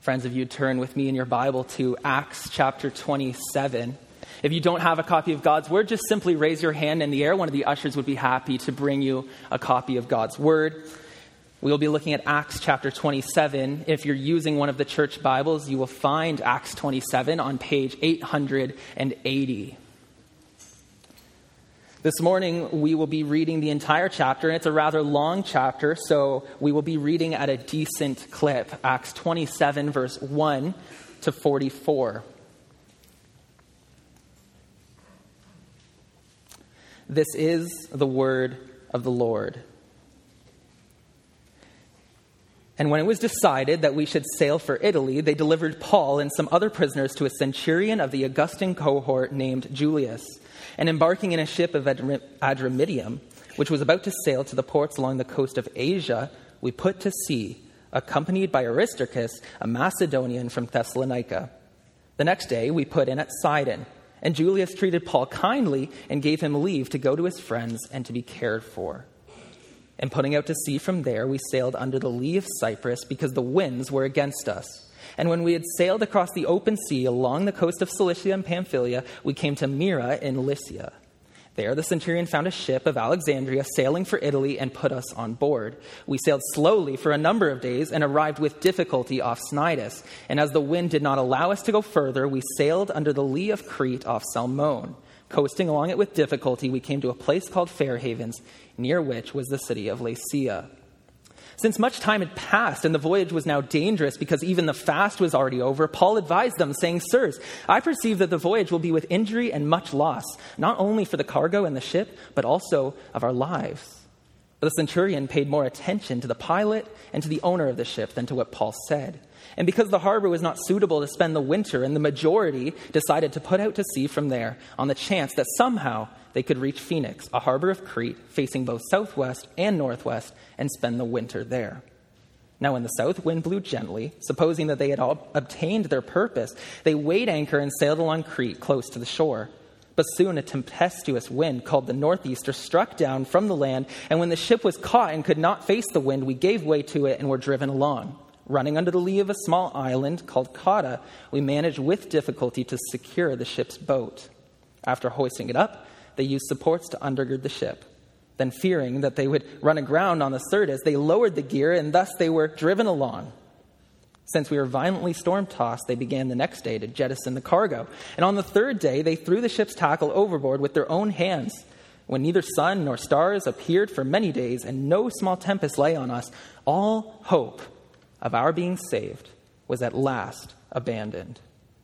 friends, if you turn with me in your Bible to Acts chapter 27. If you don't have a copy of God's Word, just simply raise your hand in the air. One of the ushers would be happy to bring you a copy of God's Word. We'll be looking at Acts chapter 27. If you're using one of the church Bibles, you will find Acts 27 on page 880. This morning, we will be reading the entire chapter, and it's a rather long chapter, so we will be reading at a decent clip. Acts 27, verse 1 to 44. This is the word of the Lord. And when it was decided that we should sail for Italy, they delivered Paul and some other prisoners to a centurion of the Augustan cohort named Julius. And embarking in a ship of Adramyttium, which was about to sail to the ports along the coast of Asia, we put to sea, accompanied by Aristarchus, a Macedonian from Thessalonica. The next day we put in at Sidon, and Julius treated Paul kindly and gave him leave to go to his friends and to be cared for. And putting out to sea from there, we sailed under the lee of Cyprus because the winds were against us. And when we had sailed across the open sea along the coast of Cilicia and Pamphylia, we came to Myra in Lycia. There the centurion found a ship of Alexandria sailing for Italy and put us on board. We sailed slowly for a number of days and arrived with difficulty off Cnidus. And as the wind did not allow us to go further, we sailed under the lee of Crete off Salmone. Coasting along it with difficulty, we came to a place called Fair Havens, near which was the city of Lasea. Since much time had passed and the voyage was now dangerous because even the fast was already over, Paul advised them, saying, "Sirs, I perceive that the voyage will be with injury and much loss, not only for the cargo and the ship, but also of our lives." But the centurion paid more attention to the pilot and to the owner of the ship than to what Paul said. And because the harbor was not suitable to spend the winter, and the majority decided to put out to sea from there on the chance that somehow they could reach Phoenix, a harbor of Crete, facing both southwest and northwest, and spend the winter there. Now when the south wind blew gently, supposing that they had all obtained their purpose, they weighed anchor and sailed along Crete close to the shore. But soon a tempestuous wind called the northeaster struck down from the land, and when the ship was caught and could not face the wind, we gave way to it and were driven along. Running under the lee of a small island called Cauda, we managed with difficulty to secure the ship's boat. After hoisting it up, they used supports to undergird the ship. Then, fearing that they would run aground on the Syrtis, they lowered the gear, and thus they were driven along. Since we were violently storm-tossed, they began the next day to jettison the cargo. And on the third day, they threw the ship's tackle overboard with their own hands. When neither sun nor stars appeared for many days, and no small tempest lay on us, all hope of our being saved was at last abandoned.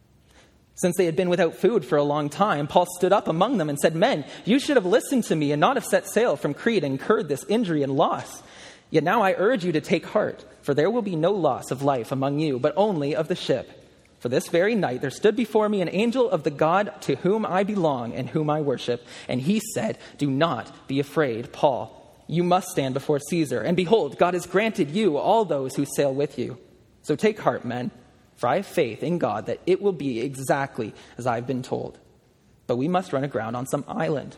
Since they had been without food for a long time, Paul stood up among them and said, "Men, you should have listened to me and not have set sail from Crete and incurred this injury and loss. Yet now I urge you to take heart, for there will be no loss of life among you, but only of the ship. For this very night there stood before me an angel of the God to whom I belong and whom I worship, and he said, 'Do not be afraid, Paul. You must stand before Caesar. And behold, God has granted you all those who sail with you. So take heart, men, for I have faith in God that it will be exactly as I've been told. But we must run aground on some island.'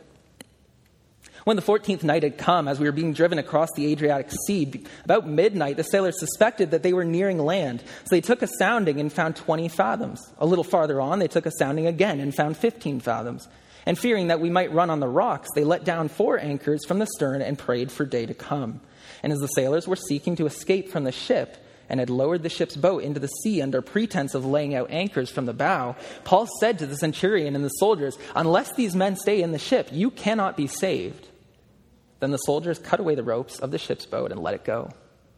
When the 14th night had come, as we were being driven across the Adriatic Sea, about midnight, the sailors suspected that they were nearing land. So they took a sounding and found 20 fathoms. A little farther on, they took a sounding again and found 15 fathoms. And fearing that we might run on the rocks, they let down 4 anchors from the stern and prayed for day to come. And as the sailors were seeking to escape from the ship and had lowered the ship's boat into the sea under pretense of laying out anchors from the bow, Paul said to the centurion and the soldiers, 'Unless these men stay in the ship, you cannot be saved.' Then the soldiers cut away the ropes of the ship's boat and let it go.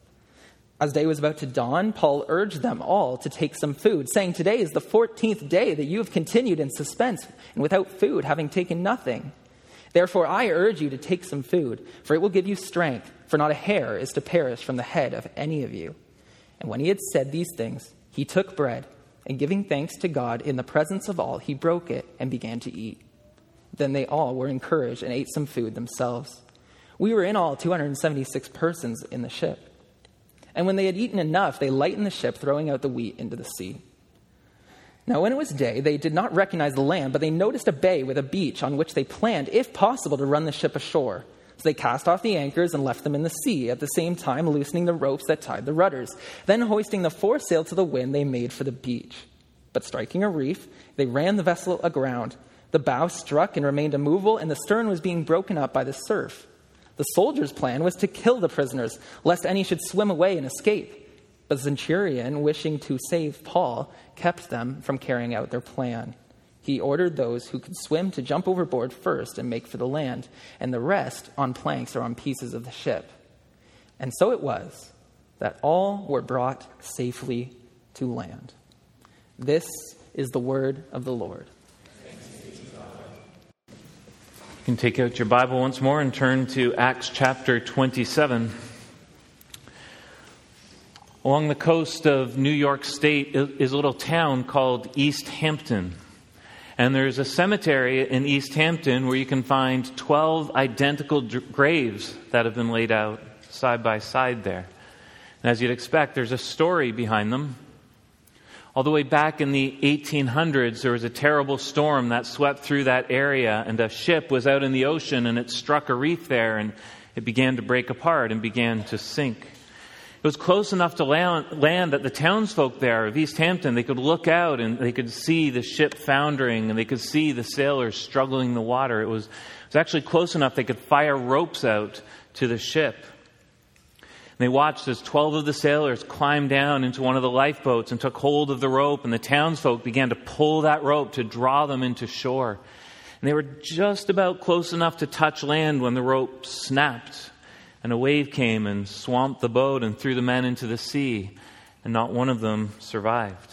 As day was about to dawn, Paul urged them all to take some food, saying, 'Today is the 14th day that you have continued in suspense and without food, having taken nothing. Therefore I urge you to take some food, for it will give you strength, for not a hair is to perish from the head of any of you.' And when he had said these things, he took bread, and giving thanks to God in the presence of all, he broke it and began to eat. Then they all were encouraged and ate some food themselves. We were in all 276 persons in the ship. And when they had eaten enough, they lightened the ship, throwing out the wheat into the sea. Now when it was day, they did not recognize the land, but they noticed a bay with a beach on which they planned, if possible, to run the ship ashore. So they cast off the anchors and left them in the sea, at the same time loosening the ropes that tied the rudders. Then hoisting the foresail to the wind, they made for the beach. But striking a reef, they ran the vessel aground. The bow struck and remained immovable, and the stern was being broken up by the surf. The soldiers' plan was to kill the prisoners, lest any should swim away and escape. But the centurion, wishing to save Paul, kept them from carrying out their plan. He ordered those who could swim to jump overboard first and make for the land, and the rest on planks or on pieces of the ship. And so it was that all were brought safely to land. This is the word of the Lord. You can take out your Bible once more and turn to Acts chapter 27. Along the coast of New York State is a little town called East Hampton. And there's a cemetery in East Hampton where you can find 12 identical graves that have been laid out side by side there. And as you'd expect, there's a story behind them. All the way back in the 1800s, there was a terrible storm that swept through that area, and a ship was out in the ocean, and it struck a reef there, and it began to break apart and began to sink. It was close enough to land that the townsfolk there of East Hampton, they could look out and they could see the ship foundering, and they could see the sailors struggling in the water. It was actually close enough they could fire ropes out to the ship. And they watched as 12 of the sailors climbed down into one of the lifeboats and took hold of the rope, and the townsfolk began to pull that rope to draw them into shore. And they were just about close enough to touch land when the rope snapped. And a wave came and swamped the boat and threw the men into the sea, and not one of them survived.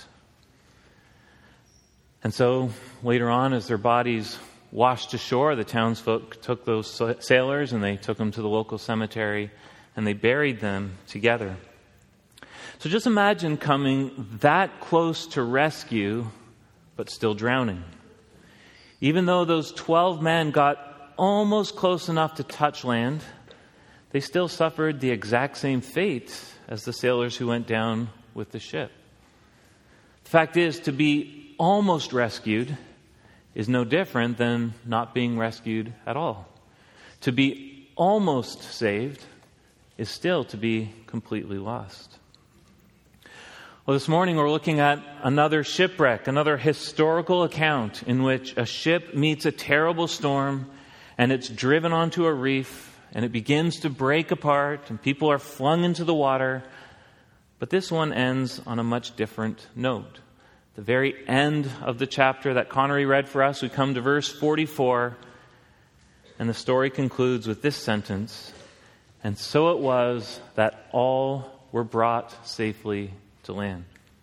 And so later on, as their bodies washed ashore, the townsfolk took those sailors and they took them to the local cemetery and they buried them together. So just imagine coming that close to rescue, but still drowning. Even though those 12 men got almost close enough to touch land, they still suffered the exact same fate as the sailors who went down with the ship. The fact is, to be almost rescued is no different than not being rescued at all. To be almost saved is still to be completely lost. Well, this morning we're looking at another shipwreck, another historical account in which a ship meets a terrible storm and it's driven onto a reef, and it begins to break apart, and people are flung into the water. But this one ends on a much different note. The very end of the chapter that Connery read for us, we come to verse 44, and the story concludes with this sentence: "And so it was that all were brought safely to land."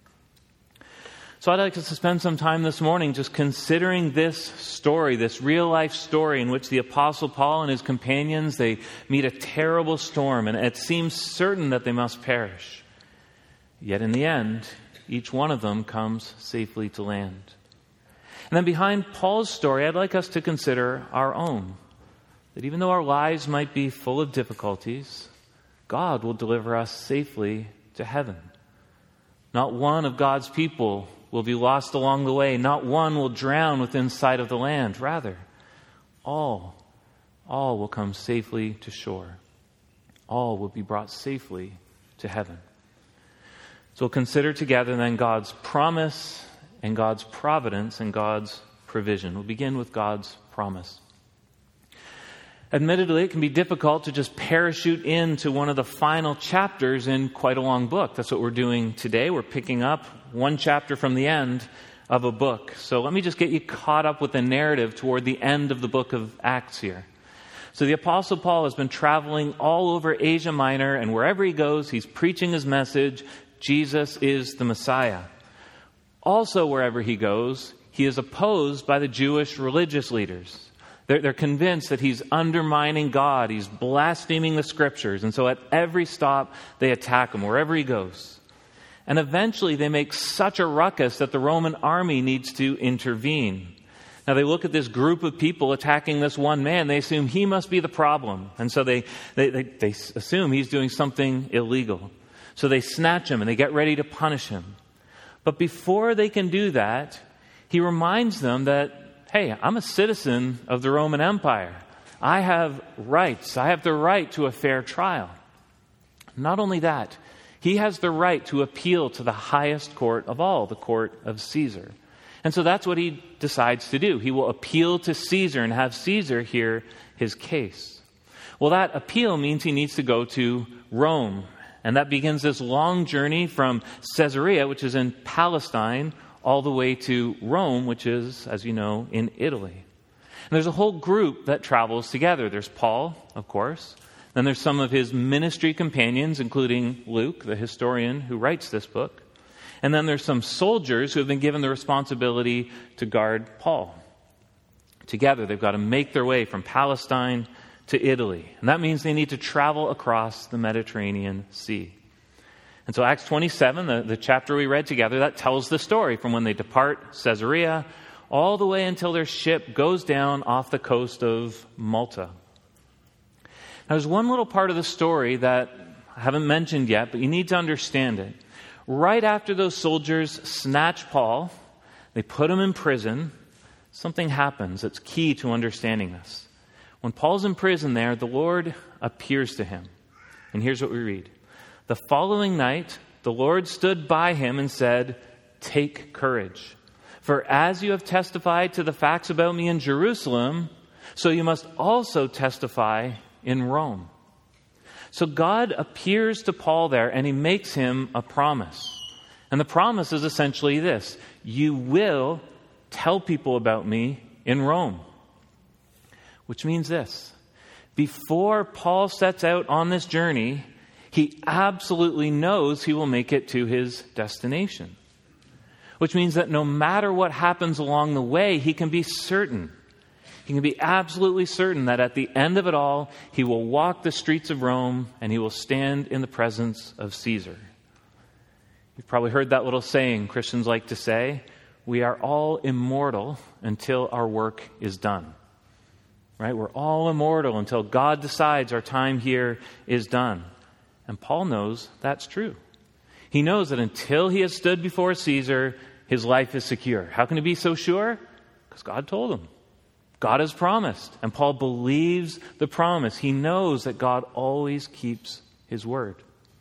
So I'd like us to spend some time this morning just considering this story, this real-life story in which the Apostle Paul and his companions, they meet a terrible storm, and it seems certain that they must perish. Yet in the end, each one of them comes safely to land. And then behind Paul's story, I'd like us to consider our own. That even though our lives might be full of difficulties, God will deliver us safely to heaven. Not one of God's people will be lost along the way. Not one will drown within sight of the land. Rather, all will come safely to shore. All will be brought safely to heaven. So we'll consider together then God's promise and God's providence and God's provision. We'll begin with God's promise. Admittedly, it can be difficult to just parachute into one of the final chapters in quite a long book. That's what we're doing today. We're picking up one chapter from the end of a book. So let me just get you caught up with the narrative toward the end of the book of Acts here. So the Apostle Paul has been traveling all over Asia Minor, and wherever he goes, he's preaching his message: Jesus is the Messiah. Also, wherever he goes, he is opposed by the Jewish religious leaders. They're convinced that he's undermining God. He's blaspheming the Scriptures. And so at every stop, they attack him wherever he goes. And eventually they make such a ruckus that the Roman army needs to intervene. Now they look at this group of people attacking this one man. They assume he must be the problem. And so they assume he's doing something illegal. So they snatch him and they get ready to punish him. But before they can do that, he reminds them that, hey, I'm a citizen of the Roman Empire. I have rights. I have the right to a fair trial. Not only that, he has the right to appeal to the highest court of all, the court of Caesar. And so that's what he decides to do. He will appeal to Caesar and have Caesar hear his case. Well, that appeal means he needs to go to Rome. And that begins this long journey from Caesarea, which is in Palestine, all the way to Rome, which is, as you know, in Italy. And there's a whole group that travels together. There's Paul, of course. Then there's some of his ministry companions, including Luke, the historian who writes this book. And then there's some soldiers who have been given the responsibility to guard Paul. Together, they've got to make their way from Palestine to Italy. And that means they need to travel across the Mediterranean Sea. And so Acts 27, the chapter we read together, that tells the story from when they depart Caesarea all the way until their ship goes down off the coast of Malta. Now, there's one little part of the story that I haven't mentioned yet, but you need to understand it. Right after those soldiers snatch Paul, they put him in prison, something happens that's key to understanding this. When Paul's in prison there, the Lord appears to him. And here's what we read. The following night, the Lord stood by him and said, "Take courage. For as you have testified to the facts about me in Jerusalem, so you must also testify in Rome." So God appears to Paul there and he makes him a promise. And the promise is essentially this: you will tell people about me in Rome. Which means this: before Paul sets out on this journey, he absolutely knows he will make it to his destination. Which means that no matter what happens along the way, he can be certain. He can be absolutely certain that at the end of it all, he will walk the streets of Rome and he will stand in the presence of Caesar. You've probably heard that little saying Christians like to say, "We are all immortal until our work is done." Right? We're all immortal until God decides our time here is done. And Paul knows that's true. He knows that until he has stood before Caesar, his life is secure. How can he be so sure? Because God told him. God has promised. And Paul believes the promise. He knows that God always keeps his word.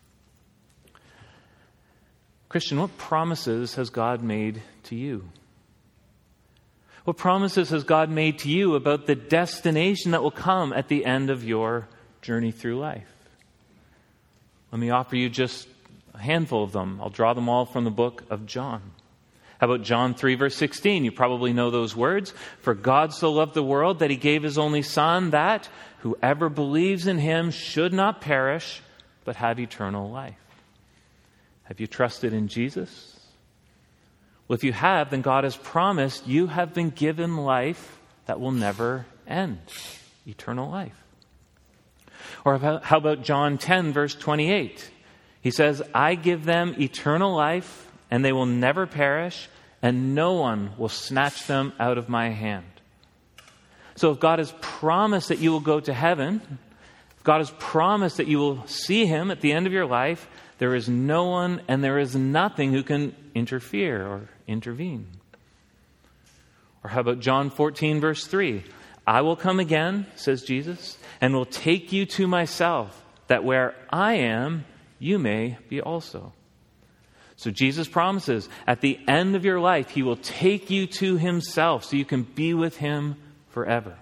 Christian, what promises has God made to you? What promises has God made to you about the destination that will come at the end of your journey through life? Let me offer you just a handful of them. I'll draw them all from the book of John. How about John 3, verse 16? You probably know those words. For God so loved the world that he gave his only Son, that whoever believes in him should not perish, but have eternal life. Have you trusted in Jesus? Well, if you have, then God has promised you have been given life that will never end. Eternal life. Or how about John 10, verse 28? He says, I give them eternal life, and they will never perish, and no one will snatch them out of my hand. So if God has promised that you will go to heaven, if God has promised that you will see him at the end of your life, there is no one and there is nothing who can interfere or intervene. Or how about John 14, verse 3? I will come again, says Jesus, and will take you to myself, that where I am, you may be also. So Jesus promises at the end of your life, he will take you to himself so you can be with him forever.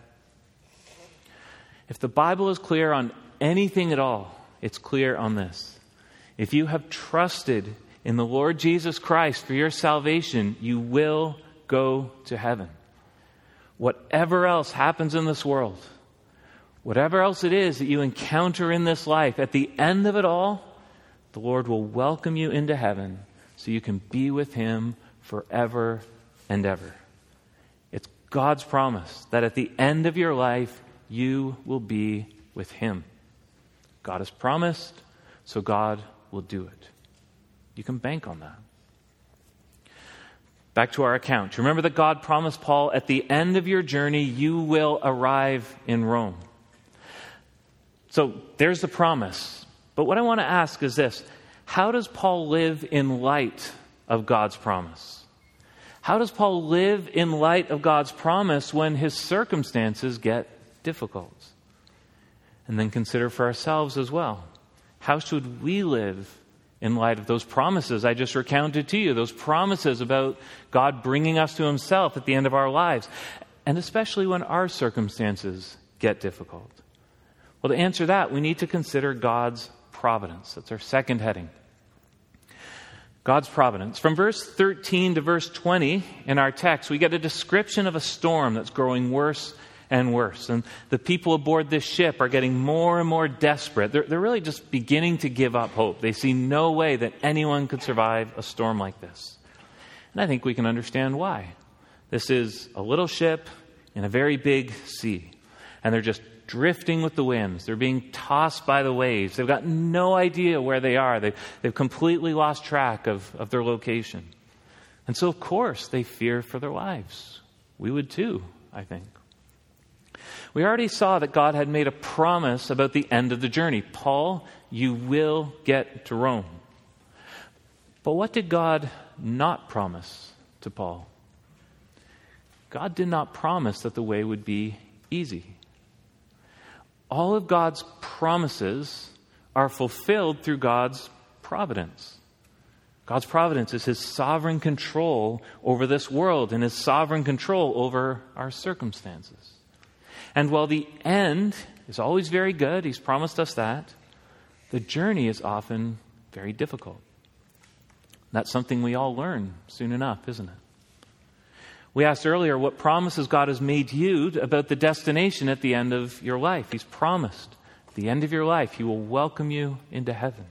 If the Bible is clear on anything at all, it's clear on this. If you have trusted in the Lord Jesus Christ for your salvation, you will go to heaven. Whatever else happens in this world, whatever else it is that you encounter in this life, at the end of it all, the Lord will welcome you into heaven so you can be with him forever and ever. It's God's promise that at the end of your life, you will be with him. God has promised, so God will do it. You can bank on that. Back to our account. Remember that God promised Paul, at the end of your journey, you will arrive in Rome. So there's the promise. But what I want to ask is this: how does Paul live in light of God's promise? How does Paul live in light of God's promise when his circumstances get difficult. And then consider for ourselves as well. How should we live in light of those promises I just recounted to you, those promises about God bringing us to himself at the end of our lives, and especially when our circumstances get difficult? Well, to answer that, we need to consider God's providence. That's our second heading. God's providence. From verse 13 to verse 20 in our text, we get a description of a storm that's growing worse and worse. And the people aboard this ship are getting more and more desperate. They're really just beginning to give up hope. They see no way that anyone could survive a storm like this. And I think we can understand why. This is a little ship in a very big sea. And they're just drifting with the winds. They're being tossed by the waves. They've got no idea where they are. They've completely lost track of their location. And so, of course, they fear for their lives. We would too, I think. We already saw that God had made a promise about the end of the journey. Paul, you will get to Rome. But what did God not promise to Paul? God did not promise that the way would be easy. All of God's promises are fulfilled through God's providence. God's providence is his sovereign control over this world and his sovereign control over our circumstances. And while the end is always very good, he's promised us that, the journey is often very difficult. That's something we all learn soon enough, isn't it? We asked earlier what promises God has made you about the destination at the end of your life. He's promised at the end of your life he will welcome you into heaven.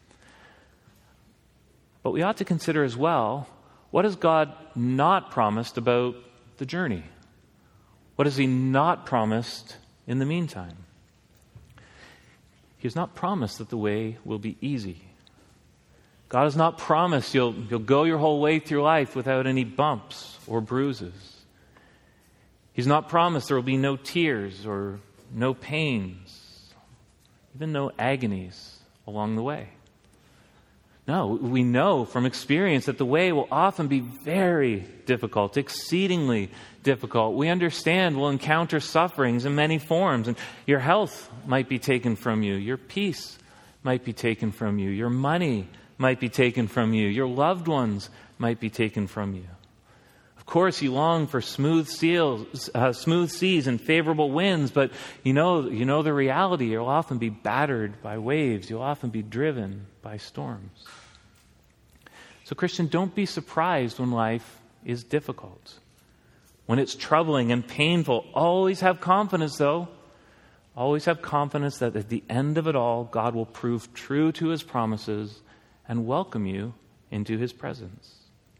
But we ought to consider as well, what has God not promised about the journey? What has he not promised in the meantime? He has not promised that the way will be easy. God has not promised you'll go your whole way through life without any bumps or bruises. He's not promised there will be no tears or no pains, even no agonies along the way. No, we know from experience that the way will often be very difficult, exceedingly difficult. We understand we'll encounter sufferings in many forms, and your health might be taken from you, your peace might be taken from you, your money might be taken from you, your loved ones might be taken from you. Of course, you long for smooth seas and favorable winds, but you know the reality. You'll often be battered by waves. You'll often be driven by storms. So, Christian, don't be surprised when life is difficult, when it's troubling and painful. Always have confidence, though. Always have confidence that at the end of it all, God will prove true to his promises and welcome you into his presence.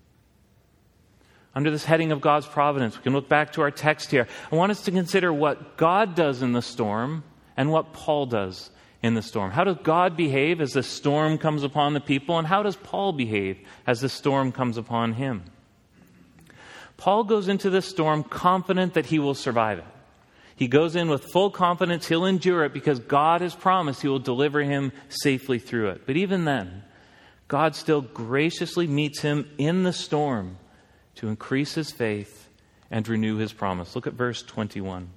Under this heading of God's providence, we can look back to our text here. I want us to consider what God does in the storm and what Paul does in the storm. How does God behave as the storm comes upon the people, and how does Paul behave as the storm comes upon him? Paul goes into this storm confident that he will survive it. He goes in with full confidence he'll endure it because God has promised he will deliver him safely through it. But even then, God still graciously meets him in the storm to increase his faith and renew his promise. Look at verse 21.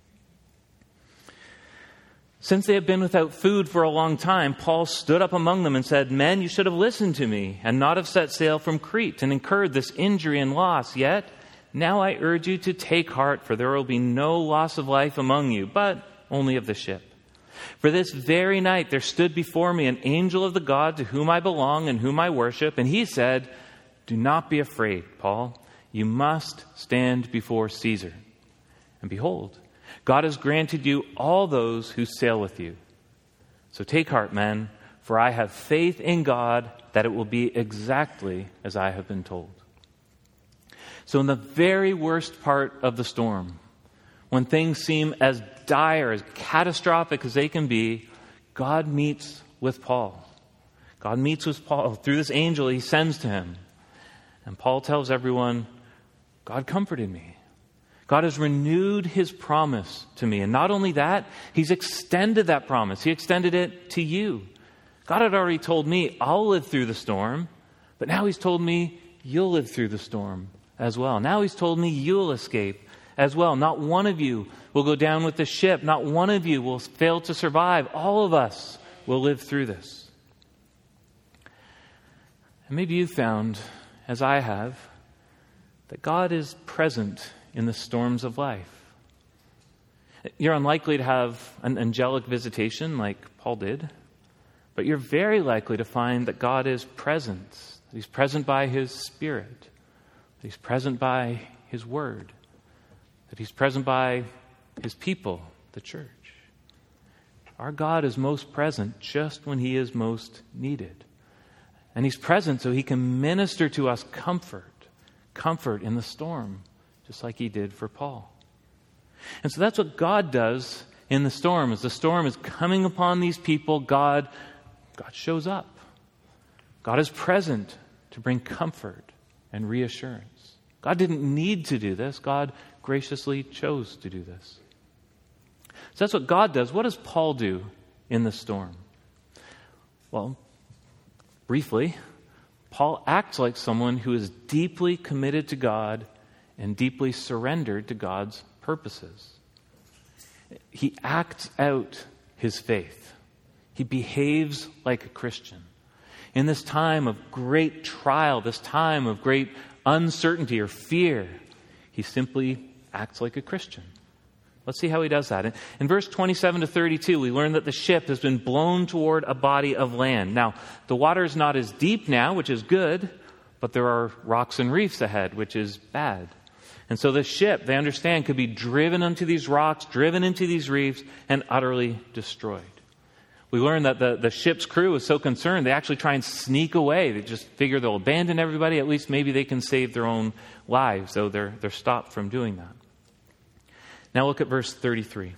Since they had been without food for a long time, Paul stood up among them and said, "Men, you should have listened to me and not have set sail from Crete and incurred this injury and loss. Yet now I urge you to take heart, for there will be no loss of life among you, but only of the ship. For this very night there stood before me an angel of the God to whom I belong and whom I worship, and he said, 'Do not be afraid, Paul. You must stand before Caesar. And behold, God has granted you all those who sail with you. So take heart, men, for I have faith in God that it will be exactly as I have been told.'" So in the very worst part of the storm, when things seem as dire, as catastrophic as they can be, God meets with Paul. God meets with Paul through this angel he sends to him. And Paul tells everyone, God comforted me. God has renewed his promise to me. And not only that, he's extended that promise. He extended it to you. God had already told me I'll live through the storm, but now he's told me you'll live through the storm as well. Now he's told me you'll escape as well. Not one of you will go down with the ship. Not one of you will fail to survive. All of us will live through this. And maybe you found, as I have, that God is present in the storms of life. You're unlikely to have an angelic visitation like Paul did, but you're very likely to find that God is present. That He's present by His Spirit. That He's present by His Word. That He's present by His people, the church. Our God is most present just when He is most needed. And He's present so He can minister to us comfort in the storm, just like He did for Paul. And so that's what God does in the storm. As the storm is coming upon these people, God shows up. God is present to bring comfort and reassurance. God didn't need to do this. God graciously chose to do this. So that's what God does. What does Paul do in the storm? Well, briefly, Paul acts like someone who is deeply committed to God and deeply surrendered to God's purposes. He acts out his faith. He behaves like a Christian. In this time of great trial, this time of great uncertainty or fear, he simply acts like a Christian. Let's see how he does that. In verse 27 to 32, we learn that the ship has been blown toward a body of land. Now, the water is not as deep now, which is good, but there are rocks and reefs ahead, which is bad. And so the ship, they understand, could be driven into these rocks, driven into these reefs, and utterly destroyed. We learn that the ship's crew is so concerned, they actually try and sneak away. They just figure they'll abandon everybody. At least maybe they can save their own lives, though they're stopped from doing that. Now look at verse 33.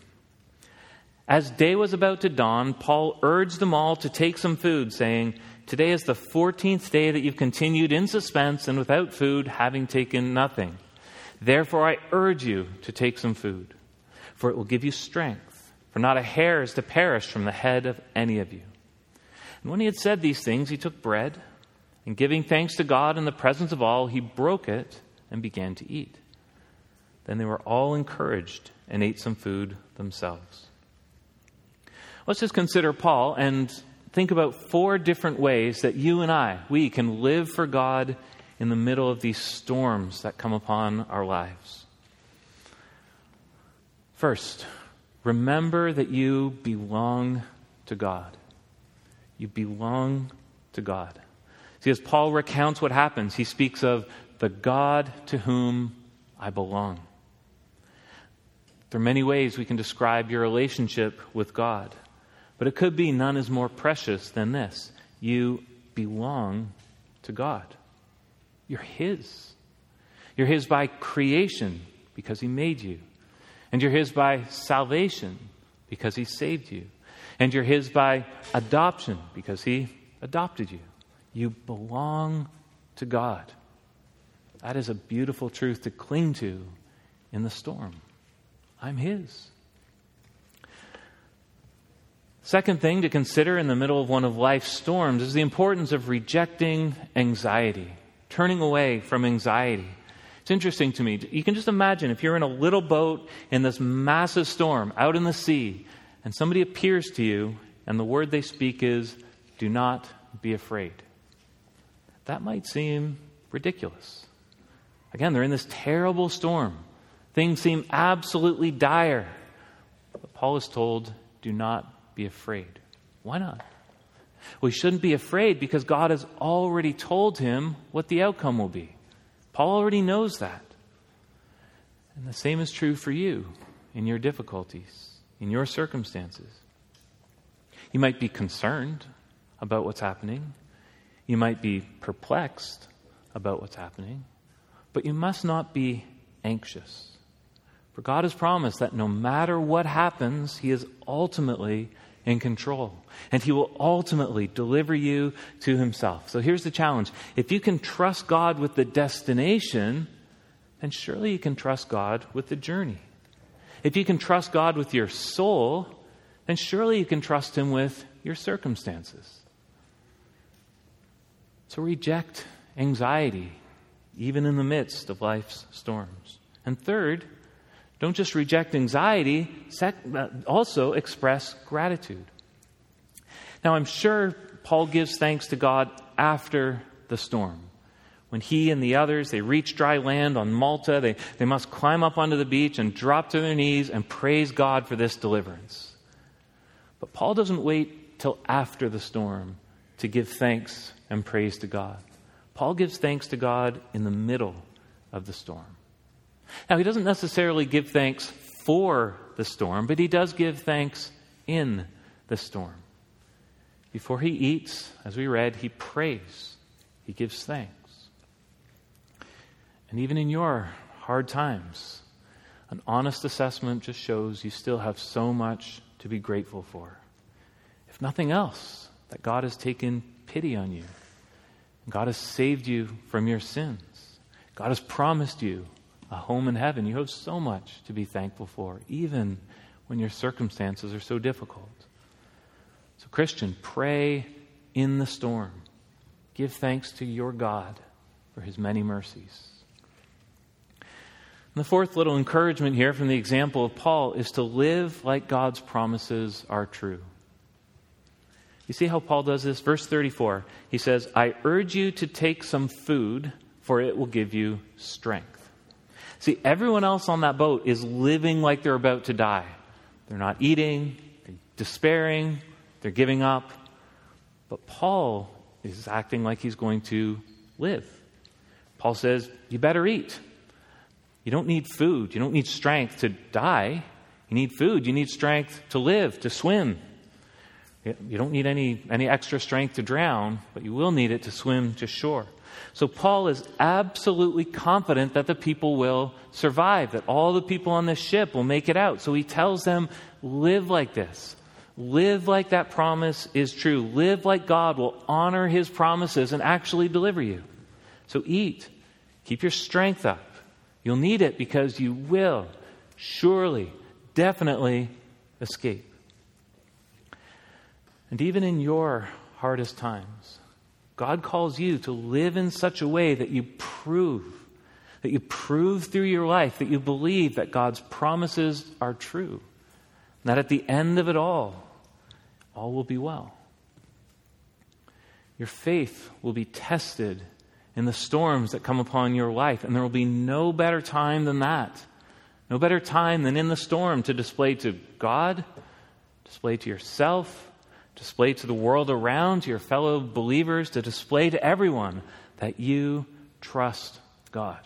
As day was about to dawn, Paul urged them all to take some food, saying, "Today is the 14th day that you've continued in suspense and without food, having taken nothing. Therefore I urge you to take some food, for it will give you strength, for not a hair is to perish from the head of any of you." And when he had said these things, he took bread, and giving thanks to God in the presence of all, he broke it and began to eat. Then they were all encouraged and ate some food themselves. Let's just consider Paul and think about 4 different ways that you and we can live for God in the middle of these storms that come upon our lives. First, remember that you belong to God. You belong to God. See, as Paul recounts what happens, he speaks of the God to whom I belong. There are many ways we can describe your relationship with God, but it could be none is more precious than this. You belong to God. You're His. You're His by creation because He made you. And you're His by salvation because He saved you. And you're His by adoption because He adopted you. You belong to God. That is a beautiful truth to cling to in the storm. I'm His. Second thing to consider in the middle of one of life's storms is the importance of rejecting anxiety, turning away from anxiety. It's interesting to me. You can just imagine if you're in a little boat in this massive storm out in the sea, and somebody appears to you, and the word they speak is, "Do not be afraid." That might seem ridiculous. Again, they're in this terrible storm. Things seem absolutely dire. But Paul is told, do not be afraid. Why not? Well, he shouldn't be afraid because God has already told him what the outcome will be. Paul already knows that. And the same is true for you in your difficulties, in your circumstances. You might be concerned about what's happening. You might be perplexed about what's happening. But you must not be anxious. For God has promised that no matter what happens, He is ultimately in control. And He will ultimately deliver you to Himself. So here's the challenge. If you can trust God with the destination, then surely you can trust God with the journey. If you can trust God with your soul, then surely you can trust Him with your circumstances. So reject anxiety, even in the midst of life's storms. And third, Don't just reject anxiety, also express gratitude. Now, I'm sure Paul gives thanks to God after the storm. When he and the others, they reach dry land on Malta, they must climb up onto the beach and drop to their knees and praise God for this deliverance. But Paul doesn't wait till after the storm to give thanks and praise to God. Paul gives thanks to God in the middle of the storm. Now, he doesn't necessarily give thanks for the storm, but he does give thanks in the storm. Before he eats, as we read, he prays. He gives thanks. And even in your hard times, an honest assessment just shows you still have so much to be grateful for. If nothing else, that God has taken pity on you. God has saved you from your sins. God has promised you a home in heaven. You have so much to be thankful for, even when your circumstances are so difficult. So, Christian, pray in the storm. Give thanks to your God for his many mercies. And the fourth little encouragement here from the example of Paul is to live like God's promises are true. You see how Paul does this? Verse 34, he says, I urge you to take some food, for it will give you strength. See, everyone else on that boat is living like they're about to die. They're not eating, they're despairing, they're giving up. But Paul is acting like he's going to live. Paul says, you better eat. You don't need food. You don't need strength to die. You need food. You need strength to live, to swim. You don't need any extra strength to drown, but you will need it to swim to shore. So Paul is absolutely confident that the people will survive, that all the people on this ship will make it out. So he tells them, live like this. Live like that promise is true. Live like God will honor his promises and actually deliver you. So eat. Keep your strength up. You'll need it because you will surely, definitely escape. And even in your hardest times, God calls you to live in such a way that you prove through your life that you believe that God's promises are true. And that at the end of it all will be well. Your faith will be tested in the storms that come upon your life, and there will be no better time than that. No better time than in the storm to display to God, display to yourself, display to the world around, to your fellow believers, to display to everyone that you trust God.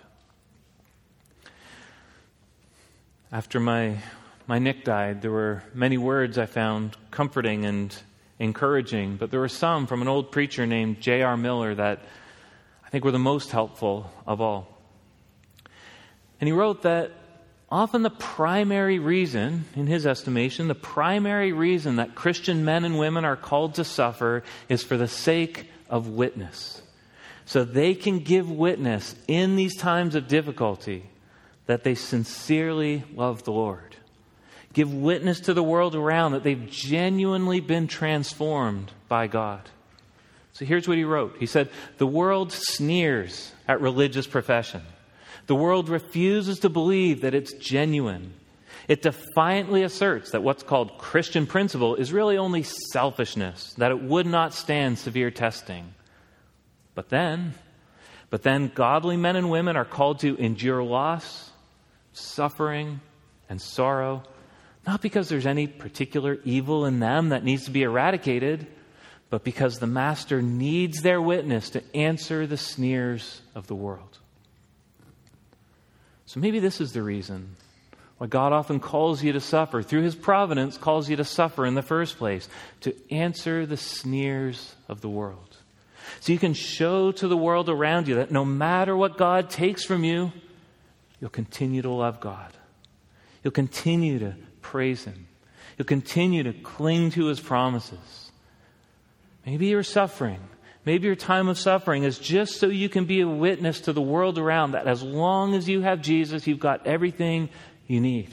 After my Nick died, there were many words I found comforting and encouraging, but there were some from an old preacher named J.R. Miller that I think were the most helpful of all. And he wrote that often the primary reason, in his estimation, the primary reason that Christian men and women are called to suffer is for the sake of witness. So they can give witness in these times of difficulty that they sincerely love the Lord. Give witness to the world around that they've genuinely been transformed by God. So here's what he wrote. He said, the world sneers at religious profession. The world refuses to believe that it's genuine. It defiantly asserts that what's called Christian principle is really only selfishness, that it would not stand severe testing. But then godly men and women are called to endure loss, suffering, and sorrow, not because there's any particular evil in them that needs to be eradicated, but because the Master needs their witness to answer the sneers of the world. So maybe this is the reason why God often calls you to suffer. Through his providence, calls you to suffer in the first place, to answer the sneers of the world. So you can show to the world around you that no matter what God takes from you, you'll continue to love God. You'll continue to praise him. You'll continue to cling to his promises. Maybe you're suffering. Maybe your time of suffering is just so you can be a witness to the world around that as long as you have Jesus, you've got everything you need.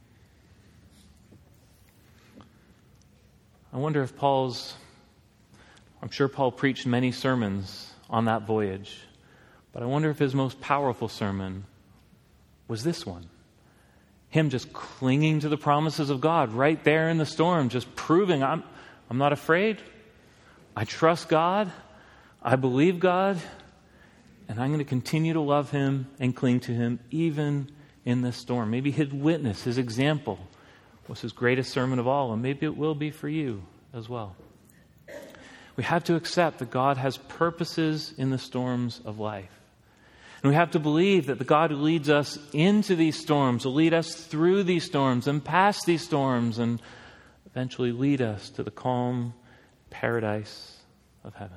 I wonder if I'm sure Paul preached many sermons on that voyage, but I wonder if his most powerful sermon was this one. him just clinging to the promises of God right there in the storm, just proving I'm not afraid. I trust God. I believe God. And I'm going to continue to love him and cling to him even in this storm. Maybe his witness, his example was his greatest sermon of all, and maybe it will be for you as well. We have to accept that God has purposes in the storms of life. And we have to believe that the God who leads us into these storms will lead us through these storms and past these storms and eventually lead us to the calm paradise of heaven.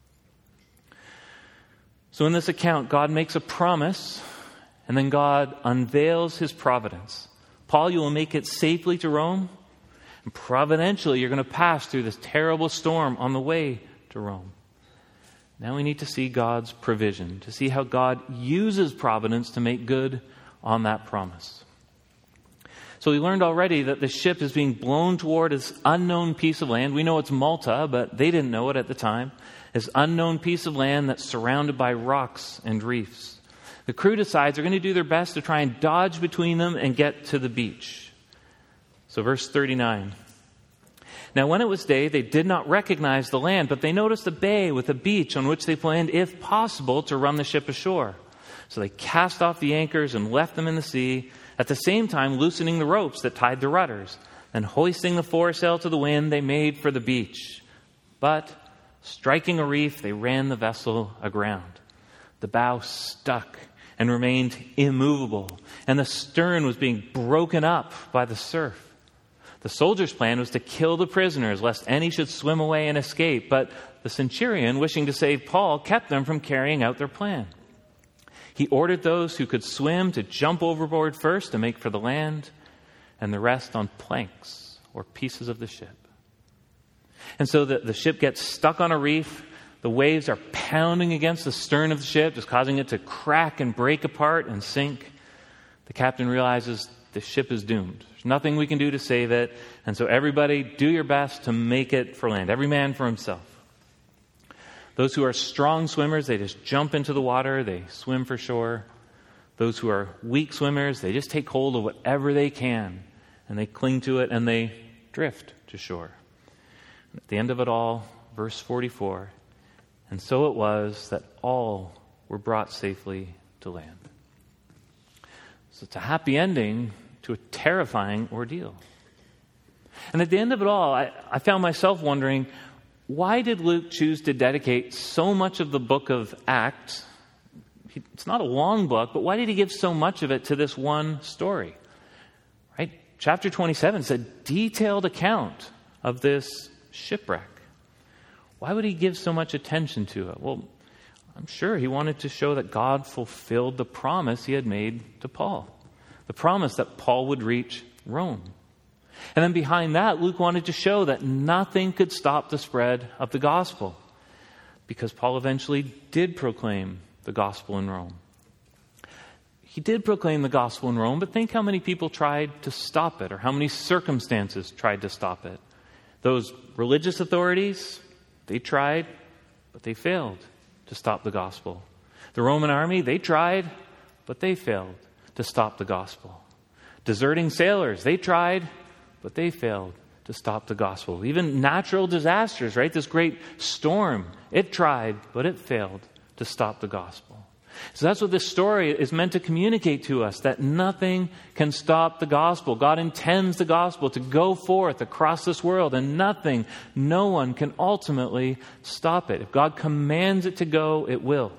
So in this account, God makes a promise, and then God unveils his providence. Paul, you will make it safely to Rome, and providentially you're going to pass through this terrible storm on the way to Rome. Now we need to see God's provision, to see how God uses providence to make good on that promise. So we learned already that the ship is being blown toward this unknown piece of land. We know it's Malta, but they didn't know it at the time. This unknown piece of land that's surrounded by rocks and reefs. The crew decides they're going to do their best to try and dodge between them and get to the beach. So verse 39. Now when it was day, they did not recognize the land, but they noticed a bay with a beach on which they planned, if possible, to run the ship ashore. So they cast off the anchors and left them in the sea, at the same time loosening the ropes that tied the rudders. And hoisting the foresail to the wind, they made for the beach. But striking a reef, they ran the vessel aground. The bow stuck and remained immovable, and the stern was being broken up by the surf. The soldiers' plan was to kill the prisoners, lest any should swim away and escape. But the centurion, wishing to save Paul, kept them from carrying out their plan. He ordered those who could swim to jump overboard first to make for the land, and the rest on planks or pieces of the ship. And so the ship gets stuck on a reef. The waves are pounding against the stern of the ship, just causing it to crack and break apart and sink. The captain realizes the ship is doomed. There's nothing we can do to save it. And so everybody, do your best to make it for land. Every man for himself. Those who are strong swimmers, they just jump into the water. They swim for shore. Those who are weak swimmers, they just take hold of whatever they can. And they cling to it and they drift to shore. At the end of it all, verse 44, and so it was that all were brought safely to land. So it's a happy ending to a terrifying ordeal. And at the end of it all, I found myself wondering, why did Luke choose to dedicate so much of the book of Acts? It's not a long book, but why did he give so much of it to this one story? Right? Chapter 27 is a detailed account of this shipwreck. Why would he give so much attention to it? Well, I'm sure he wanted to show that God fulfilled the promise he had made to Paul. The promise that Paul would reach Rome. And then behind that, Luke wanted to show that nothing could stop the spread of the gospel, because Paul eventually did proclaim the gospel in Rome. He did proclaim the gospel in Rome, but think how many people tried to stop it, or how many circumstances tried to stop it. Those religious authorities, they tried, but they failed to stop the gospel. The Roman army, they tried, but they failed to stop the gospel. Deserting sailors, they tried, but they failed to stop the gospel. Even natural disasters, right? This great storm, it tried, but it failed to stop the gospel. So that's what this story is meant to communicate to us, that nothing can stop the gospel. God intends the gospel to go forth across this world, and nothing, no one can ultimately stop it. If God commands it to go, it will.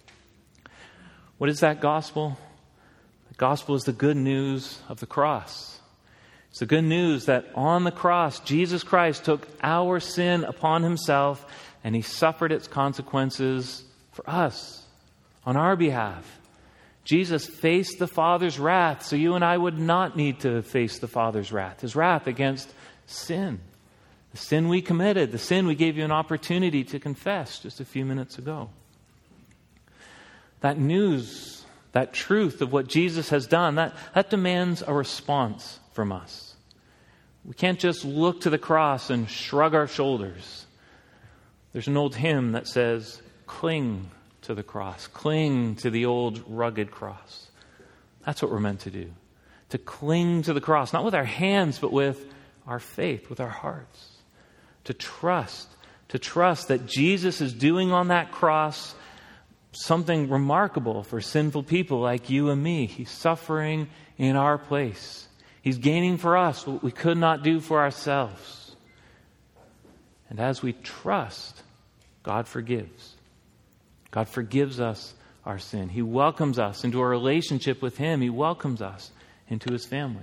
What is that gospel? The gospel is the good news of the cross. It's the good news that on the cross, Jesus Christ took our sin upon himself, and he suffered its consequences for us. On our behalf, Jesus faced the Father's wrath so you and I would not need to face the Father's wrath. His wrath against sin. The sin we committed, the sin we gave you an opportunity to confess just a few minutes ago. That news, that truth of what Jesus has done, that demands a response from us. We can't just look to the cross and shrug our shoulders. There's an old hymn that says, cling to the cross. Cling to the old rugged cross. That's what we're meant to do. to cling to the cross, not with our hands, but with our faith, with our hearts. To trust that Jesus is doing on that cross something remarkable for sinful people like you and me. He's suffering in our place. He's gaining for us what we could not do for ourselves. And as we trust, God forgives. God forgives us our sin. He welcomes us into a relationship with Him. He welcomes us into His family.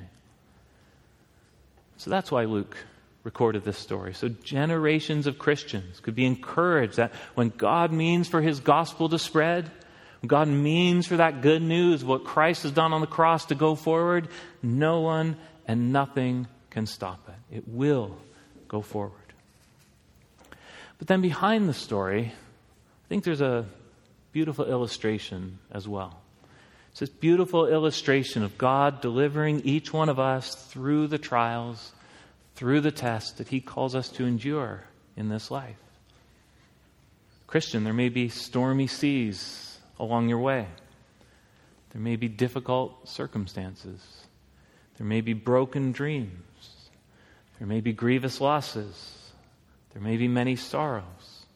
So that's why Luke recorded this story. So generations of Christians could be encouraged that when God means for His gospel to spread, when God means for that good news, what Christ has done on the cross to go forward, no one and nothing can stop it. It will go forward. But then behind the story, I think there's a beautiful illustration as well. It's this beautiful illustration of God delivering each one of us through the trials, through the tests that He calls us to endure in this life. Christian, there may be stormy seas along your way. There may be difficult circumstances. There may be broken dreams. There may be grievous losses. There may be many sorrows.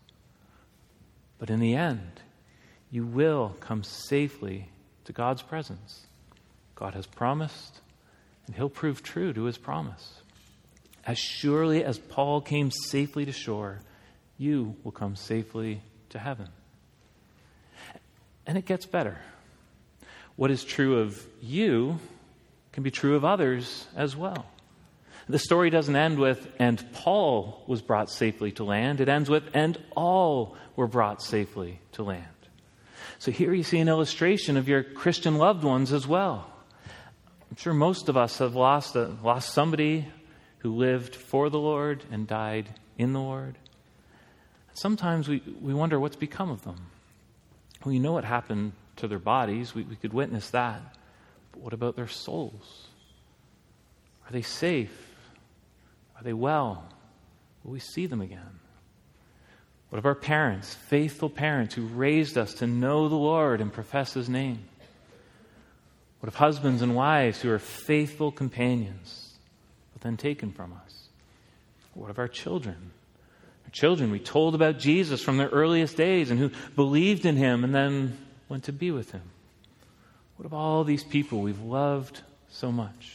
But in the end, you will come safely to God's presence. God has promised, and He'll prove true to His promise. As surely as Paul came safely to shore, you will come safely to heaven. And it gets better. What is true of you can be true of others as well. The story doesn't end with, and Paul was brought safely to land. It ends with, and all were brought safely to land. So here you see an illustration of your Christian loved ones as well. I'm sure most of us have lost somebody who lived for the Lord and died in the Lord. Sometimes we wonder what's become of them. We know what happened to their bodies. We could witness that. But what about their souls? Are they safe? Are they well? Will we see them again? What of our parents, faithful parents who raised us to know the Lord and profess His name? What of husbands and wives who are faithful companions, but then taken from us? What of our children? Our children we told about Jesus from their earliest days and who believed in Him and then went to be with Him. What of all these people we've loved so much?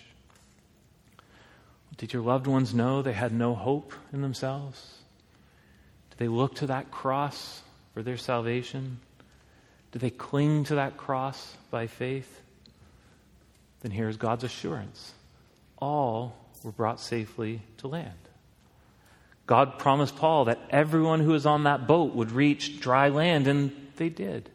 Did your loved ones know they had no hope in themselves? Did they look to that cross for their salvation? Did they cling to that cross by faith? Then here's God's assurance. All were brought safely to land. God promised Paul that everyone who was on that boat would reach dry land, and they did.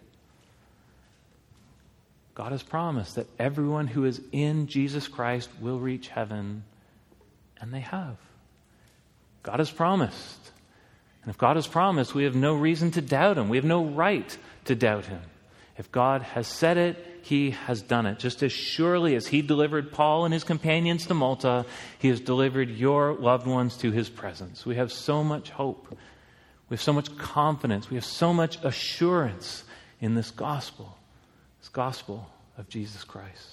God has promised that everyone who is in Jesus Christ will reach heaven, and they have. God has promised. And if God has promised, we have no reason to doubt Him. We have no right to doubt Him. If God has said it, He has done it. Just as surely as He delivered Paul and his companions to Malta, He has delivered your loved ones to His presence. We have so much hope. We have so much confidence. We have so much assurance in this gospel of Jesus Christ.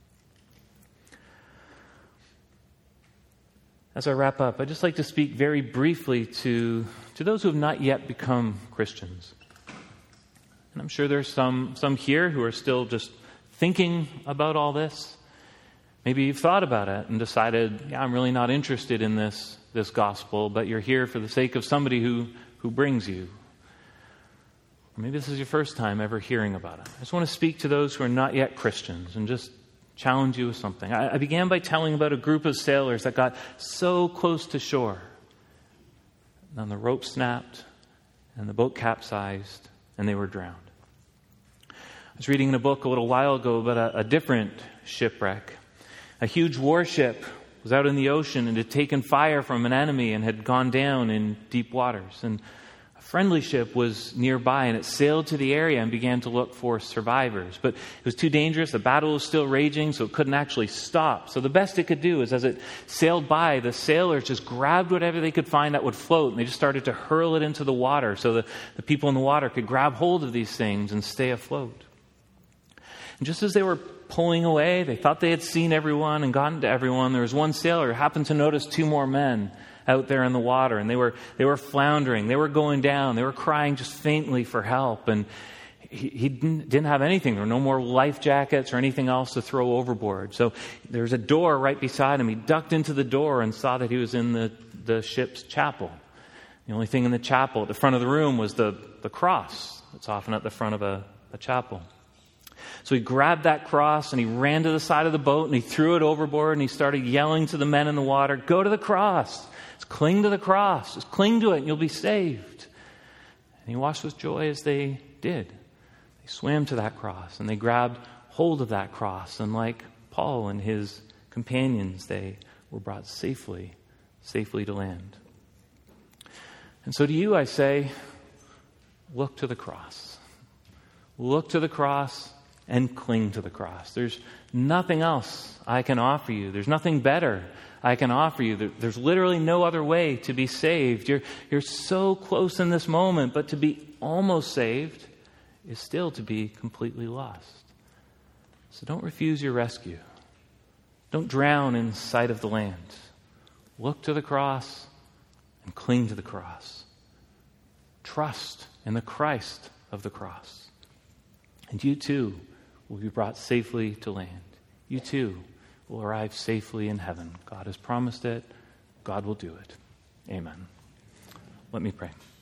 As I wrap up, I'd just like to speak very briefly to those who have not yet become Christians. And I'm sure there's some here who are still just thinking about all this. Maybe you've thought about it and decided, I'm really not interested in this gospel, but you're here for the sake of somebody who brings you. Or maybe this is your first time ever hearing about it. I just want to speak to those who are not yet Christians and just challenge you with something. I began by telling about a group of sailors that got so close to shore. And then the rope snapped and the boat capsized and they were drowned. I was reading in a book a little while ago about a different shipwreck. A huge warship was out in the ocean and had taken fire from an enemy and had gone down in deep waters. And a friendly ship was nearby and it sailed to the area and began to look for survivors. But it was too dangerous. The battle was still raging, so it couldn't actually stop. So the best it could do is as it sailed by, the sailors just grabbed whatever they could find that would float and they just started to hurl it into the water so the people in the water could grab hold of these things and stay afloat. And just as they were pulling away, they thought they had seen everyone and gotten to everyone. There was one sailor who happened to notice two more men out there in the water, and they were floundering. They were going down. They were crying just faintly for help. And he didn't have anything. There were no more life jackets or anything else to throw overboard. So there's a door right beside him. He ducked into the door and saw that he was in the ship's chapel. The only thing in the chapel at the front of the room was the cross that's often at the front of a chapel. So he grabbed that cross and he ran to the side of the boat and he threw it overboard and he started yelling to the men in the water, "Go to the cross. Just cling to the cross. Just cling to it and you'll be saved." And he watched with joy as they did. They swam to that cross and they grabbed hold of that cross. And like Paul and his companions, they were brought safely to land. And so to you, I say, look to the cross. Look to the cross and cling to the cross. There's nothing else I can offer you. There's nothing better I can offer you. There's literally no other way to be saved. You're so close in this moment, but to be almost saved is still to be completely lost. So don't refuse your rescue. Don't drown in sight of the land. Look to the cross and cling to the cross. Trust in the Christ of the cross. And you too will be brought safely to land. You too will arrive safely in heaven. God has promised it. God will do it. Amen. Let me pray.